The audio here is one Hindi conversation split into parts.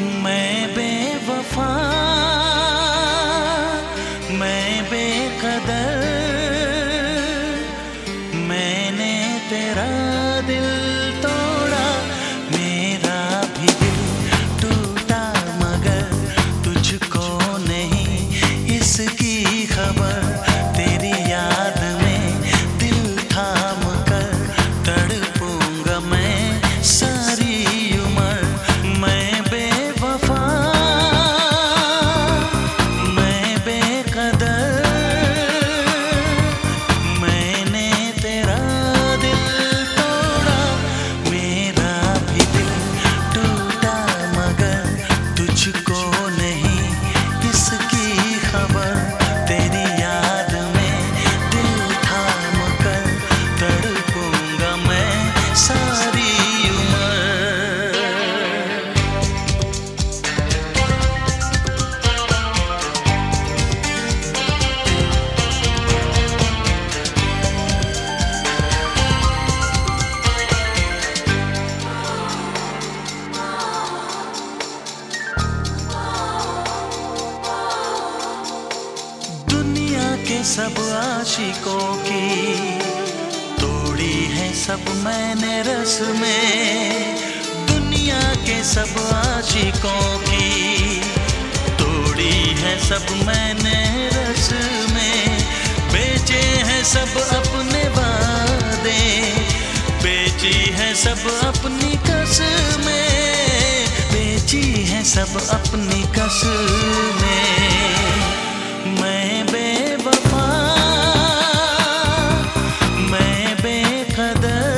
मैं बेवफा, मैं बेकदर, मैंने तेरा दिल तोड़ा, मेरा भी दिल टूटा, मगर तुझको नहीं इसकी खबर। तेरी याद में दिल थाम कर तड़पूंगा मैं सारी उम्र। मैं बेवफा, मैं बेकदर, मैंने तेरा दिल तोड़ा, मेरा भी दिल टूटा, मगर तुझको नहीं इसकी खबर। तेरी याद में दिल थाम कर तड़पूंगा मैं सारी उम्र। दुनिया के सब आशिकों की तोड़ी है सब मैंने रस में। दुनिया के सब आशिकों की तोड़ी है सब मैंने रस में। बेचे हैं सब अपने वादे, बेची है सब अपनी कसमें, बेची है सब अपनी कसमें। मैं बेवफा, मैं बेकदर,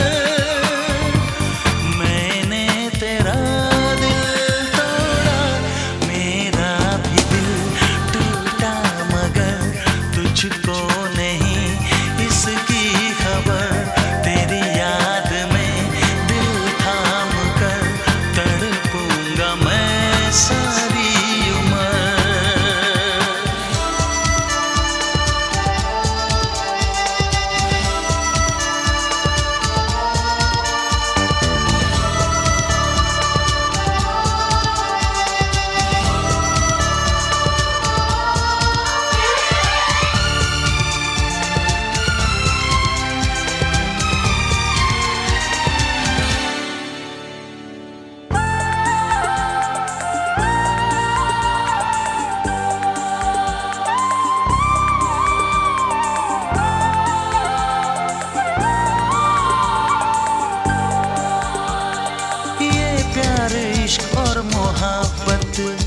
मैंने तेरा दिल तोड़ा, मेरा भी दिल टूटा, मगर तुझको नहीं इसकी खबर। तेरी याद में दिल थाम कर तड़पूंगा मैं सारी उम्र। इश्क और मोहब्बत